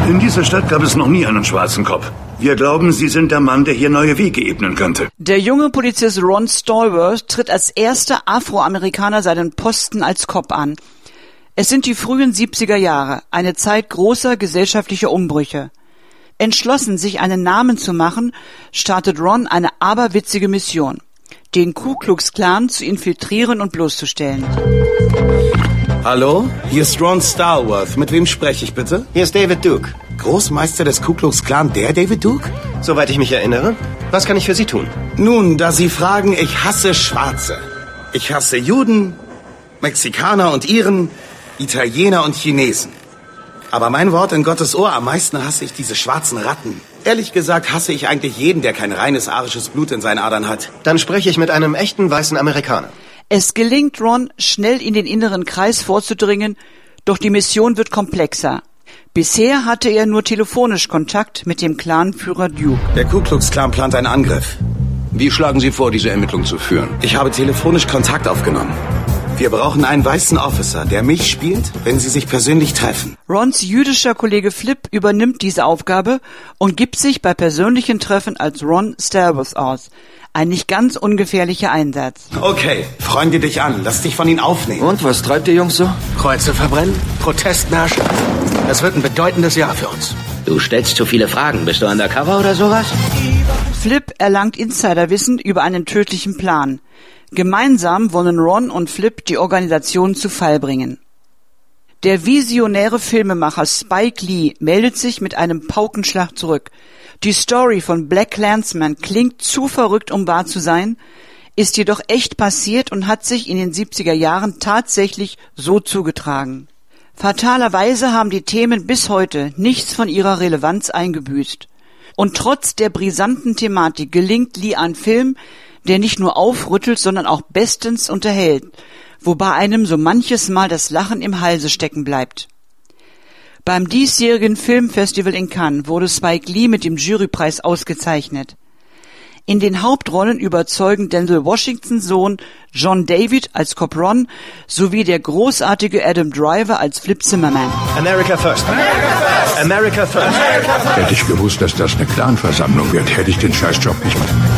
In dieser Stadt gab es noch nie einen schwarzen Cop. Wir glauben, Sie sind der Mann, der hier neue Wege ebnen könnte. Der junge Polizist Ron Stallworth tritt als erster Afroamerikaner seinen Posten als Cop an. Es sind die frühen 70er Jahre, eine Zeit großer gesellschaftlicher Umbrüche. Entschlossen, sich einen Namen zu machen, startet Ron eine aberwitzige Mission: den Ku Klux Klan zu infiltrieren und bloßzustellen. Hallo, hier ist Ron Stallworth. Mit wem spreche ich bitte? Hier ist David Duke. Großmeister des Ku Klux Klan, der David Duke? Soweit ich mich erinnere. Was kann ich für Sie tun? Nun, da Sie fragen, ich hasse Schwarze. Ich hasse Juden, Mexikaner und Iren, Italiener und Chinesen. Aber mein Wort in Gottes Ohr, am meisten hasse ich diese schwarzen Ratten. Ehrlich gesagt hasse ich eigentlich jeden, der kein reines arisches Blut in seinen Adern hat. Dann spreche ich mit einem echten weißen Amerikaner. Es gelingt Ron, schnell in den inneren Kreis vorzudringen, doch die Mission wird komplexer. Bisher hatte er nur telefonisch Kontakt mit dem Clanführer Duke. Der Ku Klux Klan plant einen Angriff. Wie schlagen Sie vor, diese Ermittlung zu führen? Ich habe telefonisch Kontakt aufgenommen. Wir brauchen einen weißen Officer, der mich spielt, wenn sie sich persönlich treffen. Rons jüdischer Kollege Flip übernimmt diese Aufgabe und gibt sich bei persönlichen Treffen als Ron Stallworth aus. Ein nicht ganz ungefährlicher Einsatz. Okay, freunde dich an, lass dich von ihnen aufnehmen. Und, was treibt ihr Jungs so? Kreuze verbrennen, Protestmärsche. Das wird ein bedeutendes Jahr für uns. Du stellst zu viele Fragen. Bist du undercover oder sowas? Flip erlangt Insiderwissen über einen tödlichen Plan. Gemeinsam wollen Ron und Flip die Organisation zu Fall bringen. Der visionäre Filmemacher Spike Lee meldet sich mit einem Paukenschlag zurück. Die Story von BlacKkKlansman klingt zu verrückt, um wahr zu sein, ist jedoch echt passiert und hat sich in den 70er Jahren tatsächlich so zugetragen. Fatalerweise haben die Themen bis heute nichts von ihrer Relevanz eingebüßt. Und trotz der brisanten Thematik gelingt Lee ein Film, der nicht nur aufrüttelt, sondern auch bestens unterhält, wobei einem so manches Mal das Lachen im Halse stecken bleibt. Beim diesjährigen Filmfestival in Cannes wurde Spike Lee mit dem Jurypreis ausgezeichnet. In den Hauptrollen überzeugen Denzel Washingtons Sohn John David als Cop Ron sowie der großartige Adam Driver als Flip Zimmerman. America first. America first. America first. Hätte ich gewusst, dass das eine Clanversammlung wird, hätte ich den Scheißjob nicht gemacht.